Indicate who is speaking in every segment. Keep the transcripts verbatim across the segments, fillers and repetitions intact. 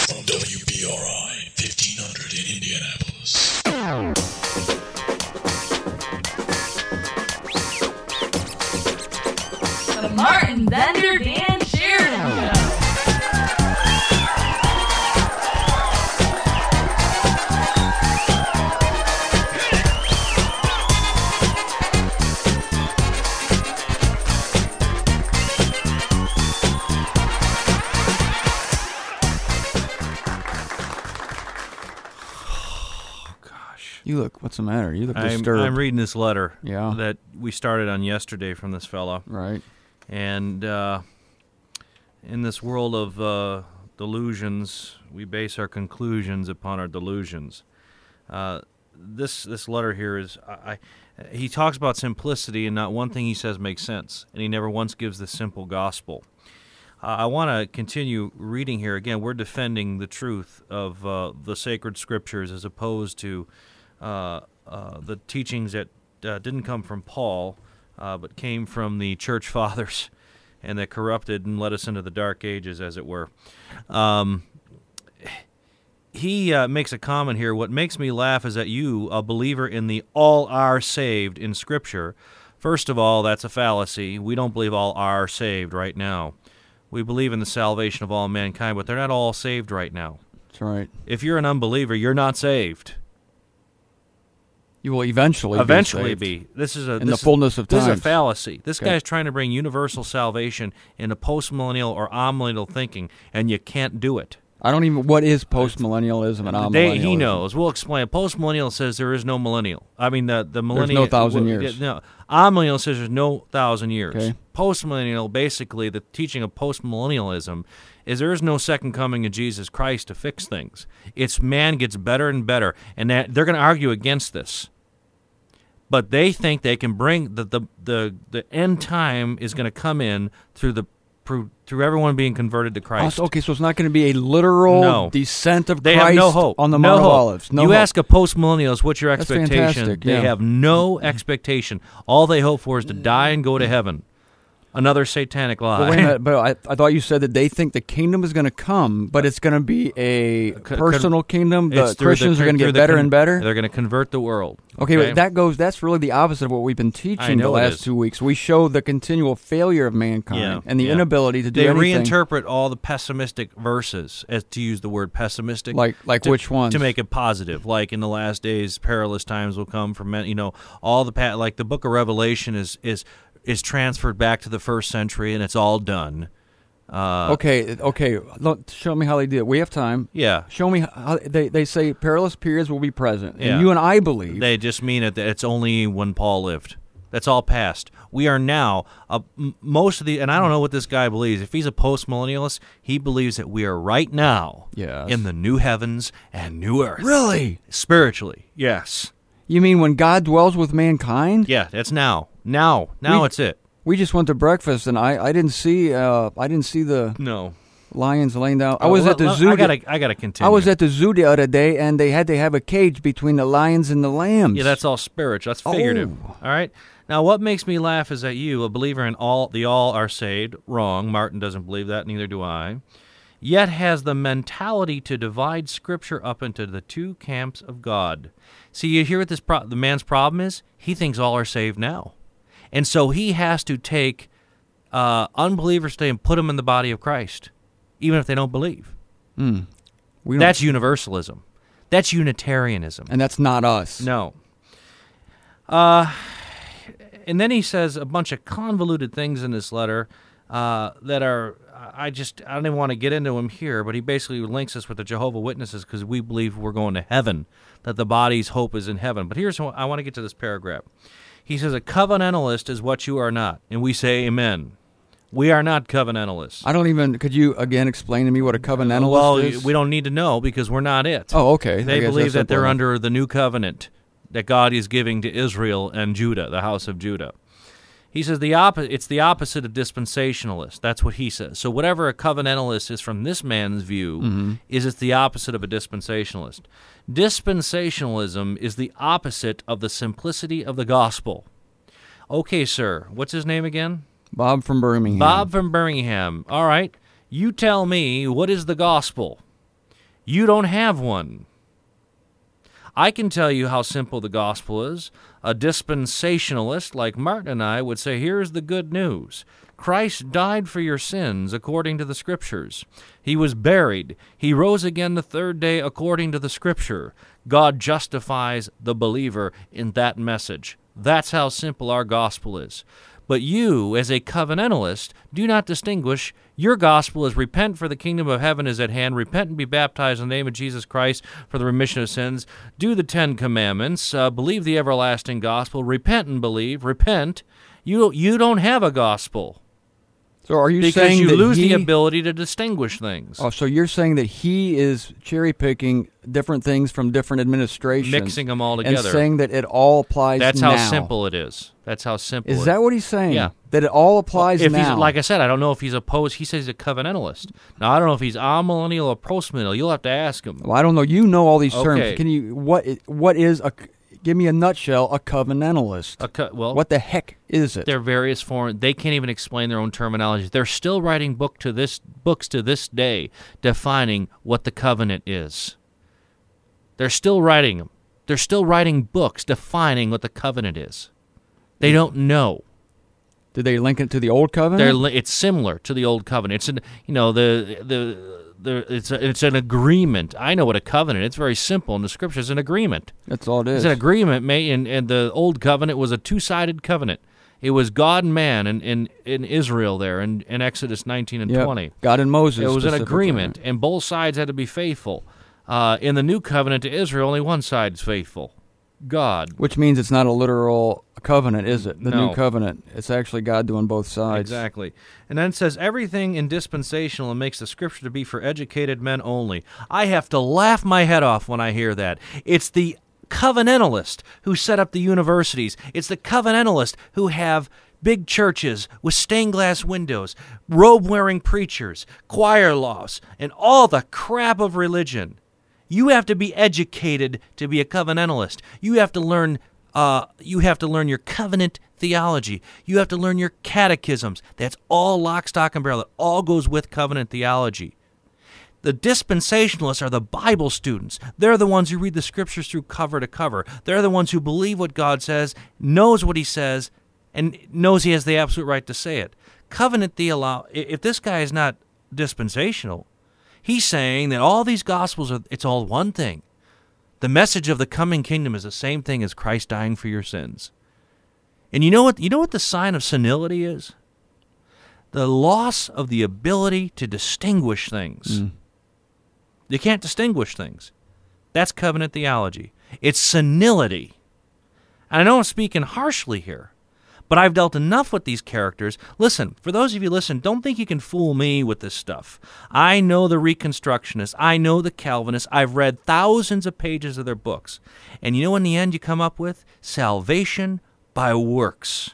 Speaker 1: From W B R I fifteen hundred in Indianapolis.
Speaker 2: The Martin Bender Dan Sheridan Show.
Speaker 3: You look, what's the matter? You look
Speaker 4: I'm,
Speaker 3: disturbed.
Speaker 4: I'm reading this letter
Speaker 3: Yeah.
Speaker 4: that we started on yesterday from this fella.
Speaker 3: Right.
Speaker 4: And uh, in this world of uh, delusions, we base our conclusions upon our delusions. Uh, this this letter here is, I, I, he talks about simplicity, and not one thing he says makes sense, and he never once gives the simple gospel. Uh, I want to continue reading here. Again, we're defending the truth of uh, the sacred scriptures as opposed to uh, uh, the teachings that uh, didn't come from Paul, uh, but came from the church fathers, and that corrupted and led us into the dark ages, as it were. Um, he uh, makes a comment here. What makes me laugh is that you, a believer in the all are saved in Scripture, first of all, that's a fallacy. We don't believe all are saved right now. We believe in the salvation of all mankind, but they're not all saved right now.
Speaker 3: That's right.
Speaker 4: If you're an unbeliever, you're not saved.
Speaker 3: You will eventually
Speaker 4: Eventually
Speaker 3: be. Saved.
Speaker 4: be. This is a
Speaker 3: in
Speaker 4: this
Speaker 3: the fullness of
Speaker 4: This
Speaker 3: time.
Speaker 4: is a fallacy. This
Speaker 3: Okay.
Speaker 4: guy's trying to bring universal salvation into postmillennial or amillennial thinking, and you can't do it.
Speaker 3: I don't even. What is postmillennialism and
Speaker 4: They,
Speaker 3: amillennialism?
Speaker 4: he knows. We'll explain. Postmillennial says there is no millennial. I mean, the the millennial.
Speaker 3: no thousand
Speaker 4: well,
Speaker 3: years.
Speaker 4: No, amillennial says there's no thousand years.
Speaker 3: Okay.
Speaker 4: Postmillennial, basically, the teaching of postmillennialism is there is no second coming of Jesus Christ to fix things. It's man gets better and better, and that they're going to argue against this. But they think they can bring the the the, the end time is going to come in through the through, through everyone being converted to
Speaker 3: Oh,
Speaker 4: Christ.
Speaker 3: so- okay, so it's not going to be a literal
Speaker 4: No.
Speaker 3: descent of
Speaker 4: They
Speaker 3: Christ
Speaker 4: have no hope.
Speaker 3: on the
Speaker 4: no
Speaker 3: Mount
Speaker 4: hope.
Speaker 3: of Olives. No
Speaker 4: you
Speaker 3: hope.
Speaker 4: ask a post-millennialist, what's your
Speaker 3: That's
Speaker 4: expectation?
Speaker 3: fantastic,
Speaker 4: They
Speaker 3: yeah.
Speaker 4: have no expectation. All they hope for is to die and go to heaven. Another satanic lie.
Speaker 3: But wait a minute, but I, I thought you said that they think the kingdom is going to come, but it's going to be a
Speaker 4: con-
Speaker 3: personal kingdom. The
Speaker 4: It's through
Speaker 3: Christians
Speaker 4: the-
Speaker 3: are going to
Speaker 4: through
Speaker 3: get
Speaker 4: the
Speaker 3: better
Speaker 4: con-
Speaker 3: and better.
Speaker 4: They're going to convert the world.
Speaker 3: Okay, but that goes. That's really the opposite of what we've been
Speaker 4: I
Speaker 3: teaching
Speaker 4: know
Speaker 3: the
Speaker 4: it
Speaker 3: last
Speaker 4: is.
Speaker 3: two weeks. We show the continual failure of mankind
Speaker 4: Yeah,
Speaker 3: and the
Speaker 4: yeah.
Speaker 3: inability to do
Speaker 4: They
Speaker 3: anything.
Speaker 4: reinterpret all the pessimistic verses, as to use the word pessimistic.
Speaker 3: Like- like
Speaker 4: to,
Speaker 3: which ones?
Speaker 4: To make it positive. Like in the last days, perilous times will come for men. You know, all the pa- like the book of Revelation is is is transferred back to the first century, and it's all done. Uh,
Speaker 3: okay, okay. Look, show me how they did it. We have time.
Speaker 4: Yeah.
Speaker 3: Show me how they they say perilous periods will be present,
Speaker 4: Yeah.
Speaker 3: and you and I believe.
Speaker 4: They just mean it. That it's only when Paul lived. That's all past. We are now uh, m- most of the, and I don't know what this guy believes. If he's a post-millennialist, he believes that we are right now
Speaker 3: Yes.
Speaker 4: in the new heavens and new earth.
Speaker 3: Really?
Speaker 4: Spiritually, yes.
Speaker 3: You mean when God dwells with mankind?
Speaker 4: Yeah, that's now. Now, now
Speaker 3: We-
Speaker 4: it's it.
Speaker 3: We just went to breakfast, and I, I didn't see uh I didn't see the
Speaker 4: No.
Speaker 3: lions laying down. I
Speaker 4: Oh,
Speaker 3: was
Speaker 4: well,
Speaker 3: at the
Speaker 4: well,
Speaker 3: zoo.
Speaker 4: I gotta, I gotta continue.
Speaker 3: I was at the zoo the other day, and they had to have a cage between the lions and the lambs.
Speaker 4: Yeah, that's all spiritual. That's figurative.
Speaker 3: Oh.
Speaker 4: All right. Now, what makes me laugh is that you, a believer in all the all are saved, wrong. Martin doesn't believe that. Neither do I. Yet has the mentality to divide Scripture up into the two camps of God. See, you hear what this pro- the man's problem is? He thinks all are saved now, and so he has to take uh, unbelievers today and put them in the body of Christ, even if they don't believe.
Speaker 3: Mm. We don't,
Speaker 4: That's universalism. That's Unitarianism.
Speaker 3: and that's not us.
Speaker 4: No. Uh, and then he says a bunch of convoluted things in this letter uh, that are, I just, I don't even want to get into them here, but he basically links us with the Jehovah's Witnesses because we believe we're going to heaven, that the body's hope is in heaven. But here's what I want to get to this paragraph. He says, a covenantalist is what you are not. And we say amen. We are not covenantalists.
Speaker 3: I don't even. Could you again explain to me what a covenantalist
Speaker 4: well,
Speaker 3: is?
Speaker 4: we don't need to know because we're not it.
Speaker 3: Oh, okay. I
Speaker 4: They
Speaker 3: guess
Speaker 4: believe
Speaker 3: that's
Speaker 4: that they're
Speaker 3: simple enough.
Speaker 4: under the new covenant that God is giving to Israel and Judah, the house of Judah. He says the oppo- it's the opposite of dispensationalist. That's what he says. So whatever a covenantalist is from this man's view
Speaker 3: Mm-hmm.
Speaker 4: is it's the opposite of a dispensationalist. Dispensationalism is the opposite of the simplicity of the gospel. Okay, sir. What's his name again?
Speaker 3: Bob from Birmingham.
Speaker 4: Bob from Birmingham. All right. You tell me, what is the gospel? You don't have one. I can tell you how simple the gospel is. A dispensationalist like Martin and I would say, here's the good news. Christ died for your sins according to the Scriptures. He was buried. He rose again the third day according to the Scripture. God justifies the believer in that message. That's how simple our gospel is. But you, as a covenantalist, do not distinguish. Your gospel is repent, for the kingdom of heaven is at hand. Repent and be baptized in the name of Jesus Christ for the remission of sins. Do the Ten Commandments. Uh, believe the everlasting gospel. Repent and believe. Repent. You, you don't have a gospel.
Speaker 3: So are you
Speaker 4: because
Speaker 3: saying
Speaker 4: you
Speaker 3: that
Speaker 4: lose
Speaker 3: he,
Speaker 4: the ability to distinguish things.
Speaker 3: Oh, so you're saying that he is cherry-picking different things from different administrations.
Speaker 4: Mixing them all together.
Speaker 3: And saying that it all applies
Speaker 4: That's
Speaker 3: now.
Speaker 4: how simple it is. That's how simple
Speaker 3: Is
Speaker 4: it
Speaker 3: that what he's saying?
Speaker 4: Yeah.
Speaker 3: That it all applies
Speaker 4: if
Speaker 3: now?
Speaker 4: He's, like I said, I don't know if he's opposed. He says he's a covenantalist. Now, I don't know if he's amillennial or postmillennial. You'll have to ask him.
Speaker 3: Well, I don't know. You know all these terms.
Speaker 4: Okay.
Speaker 3: Can you, what, i- what is a, give me a nutshell, a covenantalist?
Speaker 4: A co- well,
Speaker 3: What the heck is it?
Speaker 4: There are various forms. They can't even explain their own terminology. They're still writing book to this books to this day defining what the covenant is. They're still writing them. They're still writing books defining what the covenant is. They don't know.
Speaker 3: Did they link it to the old covenant?
Speaker 4: They're, li- it's similar to the old covenant. It's an, you know, the the the it's a, it's an agreement. I know what a covenant. It's very simple in the Scriptures. It's an agreement.
Speaker 3: That's all it is.
Speaker 4: It's an agreement made, and, and the old covenant was a two-sided covenant. It was God and man in, in, in Israel there in, in Exodus nineteen and
Speaker 3: Yep.
Speaker 4: twenty.
Speaker 3: God and Moses.
Speaker 4: It was an
Speaker 3: specifically.
Speaker 4: agreement, and both sides had to be faithful. Uh, in the new covenant to Israel, only one side is faithful, God.
Speaker 3: Which means it's not a literal covenant, is it? The
Speaker 4: No.
Speaker 3: new covenant. It's actually God doing both sides.
Speaker 4: Exactly. And then it says, everything in dispensational and makes the Scripture to be for educated men only. I have to laugh my head off when I hear that. It's the covenantalist who set up the universities. It's the covenantalist who have big churches with stained glass windows, robe-wearing preachers, choir lofts, and all the crap of religion. You have to be educated to be a covenantalist. You have to learn uh, you have to learn your covenant theology. You have to learn your catechisms. That's all lock, stock, and barrel. It all goes with covenant theology. The dispensationalists are the Bible students. They're the ones who read the Scriptures through cover to cover. They're the ones who believe what God says, knows what he says, and knows he has the absolute right to say it. Covenant theology, if this guy is not dispensational, he's saying that all these Gospels, are it's all one thing. The message of the coming kingdom is the same thing as Christ dying for your sins. And you know what, you know what the sign of senility is? The loss of the ability to distinguish things.
Speaker 3: Mm.
Speaker 4: You can't distinguish things. That's covenant theology. It's senility. And I know I'm speaking harshly here, but I've dealt enough with these characters. Listen, for those of you listen, don't think you can fool me with this stuff. I know the Reconstructionists. I know the Calvinists. I've read thousands of pages of their books. And you know in the end you come up with? Salvation by works.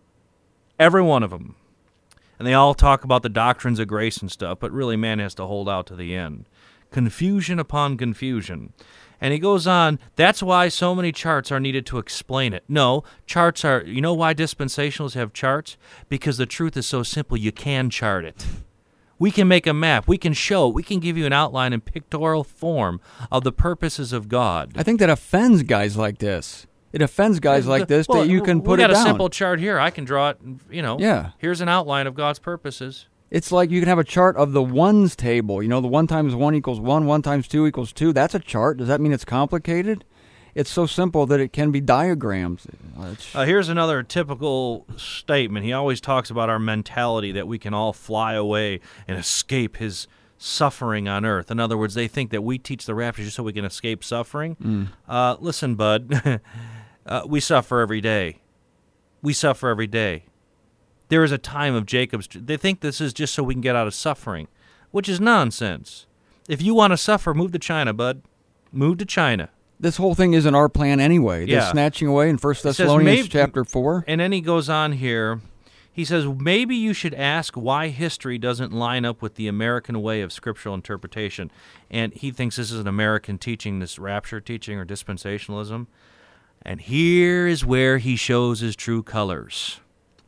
Speaker 4: Every one of them. And they all talk about the doctrines of grace and stuff, but really man has to hold out to the end. Confusion upon confusion. And he goes on, that's why so many charts are needed to explain it. No, charts are, you know why dispensationalists have charts? Because the truth is so simple, you can chart it. We can make a map. We can show. We can give you an outline in pictorial form of the purposes of God.
Speaker 3: I think that offends guys like this. It offends guys like this
Speaker 4: Well,
Speaker 3: that you can put
Speaker 4: we
Speaker 3: it
Speaker 4: got
Speaker 3: down.
Speaker 4: a simple chart here. I can draw it, you know.
Speaker 3: Yeah.
Speaker 4: Here's an outline of God's purposes.
Speaker 3: It's like you can have a chart of the ones table. You know, the one times one equals one, one times two equals two. That's a chart. Does that mean it's complicated? It's so simple that it can be diagrams. It's-
Speaker 4: Uh, here's another typical statement. He always talks about our mentality that we can all fly away and escape his suffering on earth. In other words, they think that we teach the rapture just so we can escape suffering.
Speaker 3: Mm.
Speaker 4: Uh, listen, bud, uh, we suffer every day. We suffer every day. There is a time of Jacob's. They think this is just so we can get out of suffering, which is nonsense. If you want to suffer, move to China, bud. Move to China.
Speaker 3: This whole thing isn't our plan anyway.
Speaker 4: Yeah.
Speaker 3: They're snatching away in First
Speaker 4: It says
Speaker 3: Thessalonians
Speaker 4: maybe-
Speaker 3: chapter four.
Speaker 4: And then he goes on here. He says, maybe you should ask why history doesn't line up with the American way of scriptural interpretation. And he thinks this is an American teaching, this rapture teaching or dispensationalism. And here is where he shows his true colors.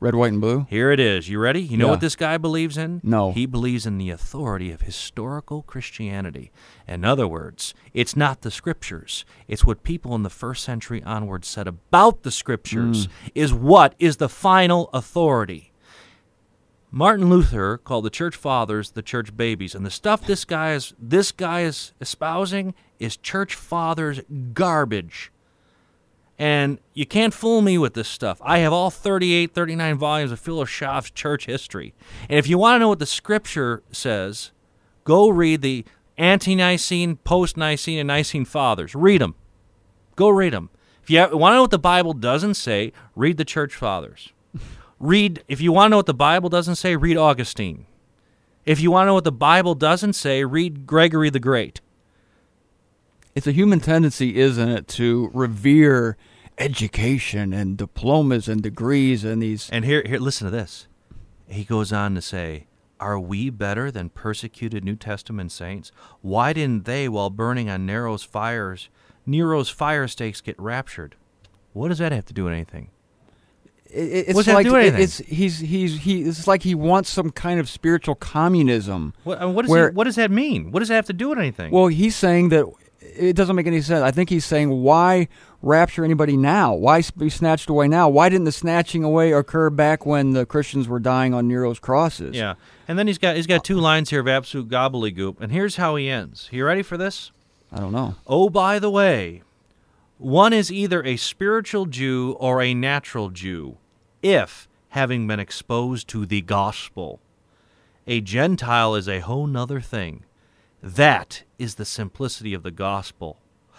Speaker 3: Red, white, and blue?
Speaker 4: Here it is. You ready? You know
Speaker 3: Yeah.
Speaker 4: what this guy believes in?
Speaker 3: No.
Speaker 4: He believes in the authority of historical Christianity. In other words, it's not the Scriptures. It's what people in the first century onward said about the Scriptures is what is the final authority. Martin Luther called the church fathers the church babies, and the stuff this guy is this guy is espousing is church fathers garbage. And you can't fool me with this stuff. I have all thirty-eight, thirty-nine volumes of Philip Schaff's church history. And if you want to know what the Scripture says, go read the Ante-Nicene, Post-Nicene, and Nicene Fathers. Read them. Go read them. If you want to know what the Bible doesn't say, read the church fathers. Read, if you want to know what the Bible doesn't say, read Augustine. If you want to know what the Bible doesn't say, read Gregory the Great.
Speaker 3: It's a human tendency, isn't it, to revere education and diplomas and degrees and these...
Speaker 4: And here, here, listen to this. He goes on to say, are we better than persecuted New Testament saints? Why didn't they, while burning on Nero's fires, Nero's fire stakes, get raptured? What does that have to do with anything?
Speaker 3: It, it's
Speaker 4: What's that
Speaker 3: like
Speaker 4: do with anything?
Speaker 3: it's he's he's he. It's like he wants some kind of spiritual communism.
Speaker 4: What, uh, what, does
Speaker 3: where-
Speaker 4: he, what does that mean? What does that have to do with anything?
Speaker 3: Well, he's saying that it doesn't make any sense. I think he's saying, why rapture anybody now? Why be snatched away now? Why didn't the snatching away occur back when the Christians were dying on Nero's crosses?
Speaker 4: yeah. And then he's got he's got two lines here of absolute gobbledygook, and here's how he ends. You ready for this?
Speaker 3: I don't know.
Speaker 4: Oh, by the way, one is either a spiritual Jew or a natural Jew, if having been exposed to the gospel. A Gentile is a whole nother thing. That is the simplicity of the gospel.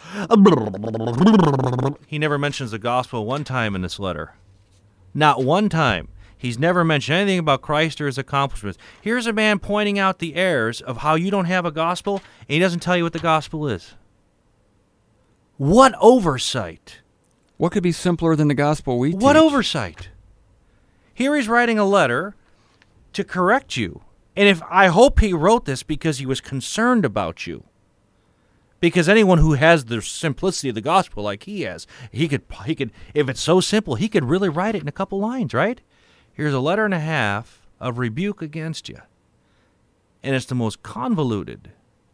Speaker 4: He never mentions the gospel one time in this letter. Not one time. He's never mentioned anything about Christ or his accomplishments. Here's a man pointing out the errors of how you don't have a gospel, and he doesn't tell you what the gospel is. What oversight?
Speaker 3: What could be simpler than the gospel we
Speaker 4: What
Speaker 3: teach?
Speaker 4: oversight? Here he's writing a letter to correct you. And if I hope he wrote this because he was concerned about you. Because anyone who has the simplicity of the gospel like he has, he could he could if it's so simple, he could really write it in a couple lines, right? Here's a letter and a half of rebuke against you. And it's the most convoluted,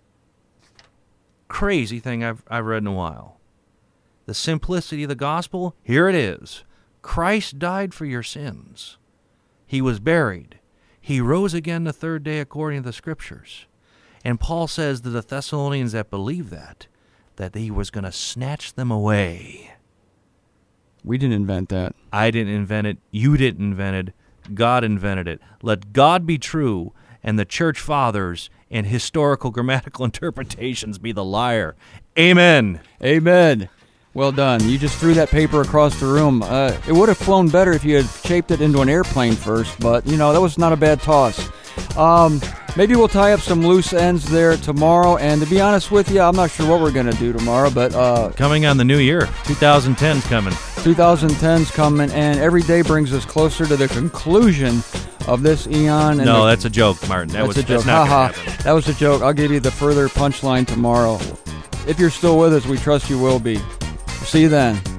Speaker 4: crazy thing I've I've read in a while. The simplicity of the gospel, here it is. Christ died for your sins. He was buried. He rose again the third day according to the Scriptures. And Paul says to the Thessalonians that believe that, that he was going to snatch them away.
Speaker 3: We didn't invent that.
Speaker 4: I didn't invent it. You didn't invent it. God invented it. Let God be true and the church fathers and historical grammatical interpretations be the liar. Amen.
Speaker 3: Amen. Well done. You just threw that paper across the room. Uh, it would have flown better if you had shaped it into an airplane first, but, you know, that was not a bad toss. Um, maybe we'll tie up some loose ends there tomorrow, and to be honest with you, I'm not sure what we're going to do tomorrow, but uh,
Speaker 4: Coming on the new year. twenty ten's coming.
Speaker 3: twenty ten's coming, and every day brings us closer to the conclusion of this eon. And
Speaker 4: No,
Speaker 3: the,
Speaker 4: that's a joke, Martin. That
Speaker 3: that's
Speaker 4: was
Speaker 3: a joke.
Speaker 4: That's not
Speaker 3: Ha
Speaker 4: going to
Speaker 3: ha.
Speaker 4: happen.
Speaker 3: That was a joke. I'll give you the further punchline tomorrow. If you're still with us, we trust you will be. See you then.